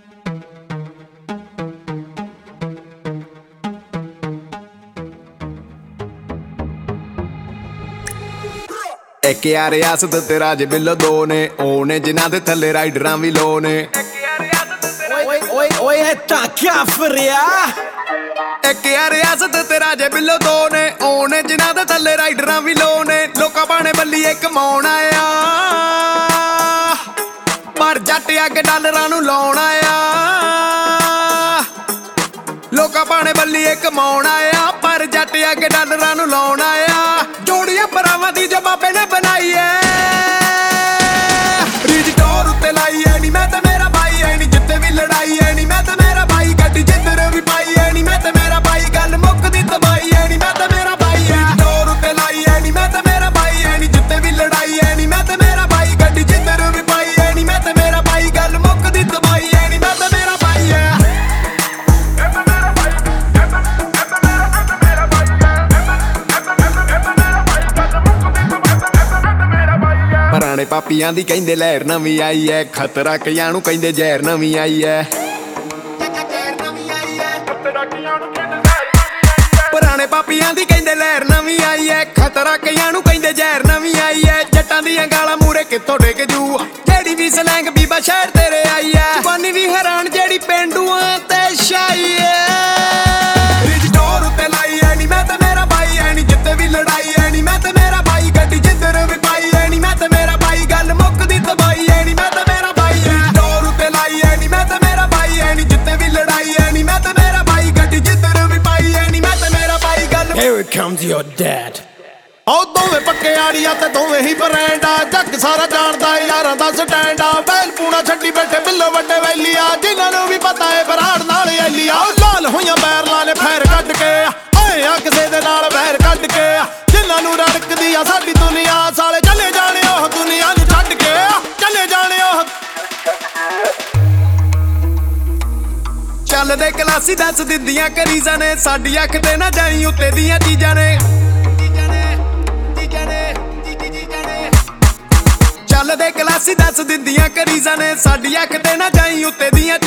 ਇੱਕ ਯਾਰ ਰਿਆਸਤ ਤੇ ਰਾਜੇ ਬਿੱਲੋ ਦੋ ਨੇ, ਉਹ ਨੇ ਜਿਨ੍ਹਾਂ ਦੇ ਥੱਲੇ ਰਾਈਡਰਾਂ ਵੀ ਲੋ ਨੇ। ਓਏ ਇੱਦਾਂ ਕਿਆ ਫਿਰਿਆ? ਇੱਕ ਯਾਰ ਰਿਆਸਤ ਤੇ ਰਾਜੇ ਬਿੱਲੋ ਦੋ ਨੇ, ਉਹ ਨੇ ਜਿਨ੍ਹਾਂ ਦੇ ਥੱਲੇ ਰਾਈਡਰਾਂ ਵੀ ਲੋ ਨੇ। ਲੋਕਾਂ ਬਾਣੇ ਬੱਲੀਏ ਕਮਾਉਣ ਆਇਆ, ਪਰ ਜੱਟ ਅੱਗ ਡਾਲਰਾਂ ਨੂੰ ਲਾਉਣ ਆਇਆ। ਲੋਕਾਂ ਬਾਣੇ ਬੱਲੀਏ ਕਮਾਉਣ ਆਇਆ, ਪਰ ਜੱਟ ਅੱਗ ਡਾਲਰਾਂ ਨੂੰ ਲਾਉਣ ਆਇਆ। ਜੋੜੀਆਂ ਭਰਾਵਾਂ ਦੀ ਜੋ ਬਾਬੇ ਨੇ ਬਣਾਈ ਐ, ਰੀਜ ਟੋਰ ਉੱਤੇ ਲਾਈ ਐ ਨੀ ਮੈਂ ਤੇ ਮੇਰਾ ਭਾਈ ਐ ਨੀ, ਜਿੱਥੇ ਵੀ ਲੜਾਈ ਐ ਨੀ ਮੈਂ ਤੇ ਮੇਰਾ ਭਾਈ, ਗੱਡੀ ਜਿੱਧਰ ਵੀ ਪਾਈ ਐ ਨੀ ਮੈਂ ਤੇ ਮੇਰਾ ਭਾਈ, ਗੱਲ ਮੁੱਕਦੀ ਤਬਾਈ ਐ ਨੀ ਮੈਂ ਤੇ ਮੇਰਾ ਭਾਈ ਐ। ਰੀਜ ਟੋਰ ਉੱਤੇ ਲਾਈ ਐ ਨੀ ਮੈਂ ਤੇ ਮੇਰਾ ਭਾਈ ਐ ਨੀ, ਜਿੱਥੇ ਵੀ ਲੜਾਈ ਐ ਨੀ ਮੈਂ ਤੇ ਮੇਰਾ ਭਾਈ, ਗੱਡੀ ਜਿੱਧਰ ਵੀ ਪਾਈ ਐ ਨੀ ਮੈਂ ਤੇ ਮੇਰਾ ਭਾਈ, ਗੱਲ ਮੁੱਕਦੀ ਤਬਾਈ ਐ ਨੀ ਮੈਂ ਤੇ ਮੇਰਾ ਭਾਈ ਐ। ਪੁਰਾਣੇ ਪਾਪੀਆਂ ਦੀ ਕਹਿੰਦੇ ਲਹਿਰ ਨਵੀਂ ਆਈ ਐ, ਖਤਰਾ ਕਈਆਂ ਨੂੰ ਕਹਿੰਦੇ ਜ਼ਹਿਰ ਨਵੀਂ ਆਈ ਐ। ਪੁਰਾਣੇ ਪਾਪੀਆਂ ਦੀ ਕਹਿੰਦੇ ਲਹਿਰ ਨਵੀਂ ਆਈ ਐ, ਖਤਰਾ ਕਈਆਂ ਨੂੰ ਕਹਿੰਦੇ ਜ਼ਹਿਰ ਨਵੀਂ ਆਈ ਐ। ਜੱਟਾਂ ਦੀਆਂ ਗਾਲਾਂ ਮੂਰੇ ਕਿੱਥੋਂ ਡਿੱਗ ਜੂ, ਜਿਹੜੀ ਵੀ ਸਲੈਂਗ ਬੀਬਾ ਸ਼ਹਿਰ ਤੇਰੇ ਆਈ ਐ। ਜ਼ੁਬਾਨੀ ਵੀ ਹੈਰਾਨ ਜਿਹੜੀ ਪੇਂਡੂਆਂ ਤੇ ਛਾਈ ਐ। ਰੀਜ ਟੋਰ ਉੱਤੇ ਲਾਈ ਐ ਨੀ ਮੈਂ ਤੇ ਮੇਰਾ ਭਾਈ ਐ ਨੀ, ਜਿੱਥੇ ਵੀ ਲੜਾਈ ਐ ਨੀ ਮੈਂ ਤੇ ਮੇਰਾ ਭਾਈ, ਗੱਡੀ ਜਿੱਧਰ ਵੀ ਪਾਈ ਐ ਨੀ ਮੈਂ ਤੇ ਮੇਰਾ ਭਾਈ, ਗੱਲ ਮੁੱਕਦੀ ਤਬਾਈ ਐ ਨੀ ਮੈਂ ਤੇ ਮੇਰਾ ਭਾਈ ਐ। ਰੀਜ ਟੋਰ ਉੱਤੇ ਲਾਈ ਐ ਨੀ ਮੈਂ ਤੇ ਮੇਰਾ ਭਾਈ ਐ ਨੀ, ਜਿੱਥੇ ਵੀ ਲੜਾਈ ਐ ਨੀ ਮੈਂ ਤੇ ਮੇਰਾ ਭਾਈ, ਗੱਡੀ ਜਿੱਧਰ ਵੀ ਪਾਈ ਐ ਨੀ ਮੈਂ ਤੇ ਮੇਰਾ ਭਾਈ, ਗੱਲ। Here comes your dad. ਉਹ ਦੋਵੇਂ ਪੱਕੇ ਆੜੀਆਂ ਤੇ ਦੋਵੇਂ ਹੀ ਬਰੈਂਡ ਆ, ਜੱਗ ਸਾਰਾ ਜਾਣਦਾ ਯਾਰਾਂ ਦਾ ਸਟੈਂਡ ਆ। ਵੈਲ ਪੂਣਾ ਛੱਡੀ ਬੈਠੇ ਬਿੱਲੋ ਵੱਡੇ ਵੈਲੀ ਆ, ਜਿਨ੍ਹਾਂ ਨੂੰ ਵੀ ਪਤਾ ਏ ਬਰਾੜ ਨਾਲ ਐਲੀ ਆ। ਉਹ ਲਾਲ ਹੋਈਆਂ ਬੈਰਲਾਂ ਨੇ ਫੈਰ ਕੱਢ ਕੇ ਓਏ ਆ ਕਿਸੇ ਦੇ ਨਾਲ ਵੈਰ ਕੱਢ ਕੇ, ਜਿਨ੍ਹਾਂ ਨੂੰ ਰੜਕਦੀ ਆ ਸਾਡੀ ਦੁਨੀਆ, ਸਾਲੇ ਚਲੇ ਜਾਣੇ ਉਹ ਦੁਨੀਆ ਨੂੰ ਛੱਡ ਕੇ, ਚਲੇ ਜਾਣੇ ਉਹ। ਚੱਲਦੇ ਕਲਾਸੀ ਦੱਸ ਦਿੰਦੀਆਂ ਕਰੀਜ਼ਾਂ ਨੇ, ਸਾਡੀ ਅੱਖ ਤੇ ਨਾ ਜਾਈ ਉੱਤੇ ਦੀਆਂ ਚੀਜ਼ਾਂ ਨੇ। ਚੱਲਦੇ ਕਲਾਸੀ ਦੱਸ ਦਿੰਦੀਆਂ ਕਰੀਜ਼ਾਂ ਨੇ, ਸਾਡੀ ਅੱਖ ਤੇ ਨਾ ਜਾਈ ਉੱਤੇ ਦੀਆਂ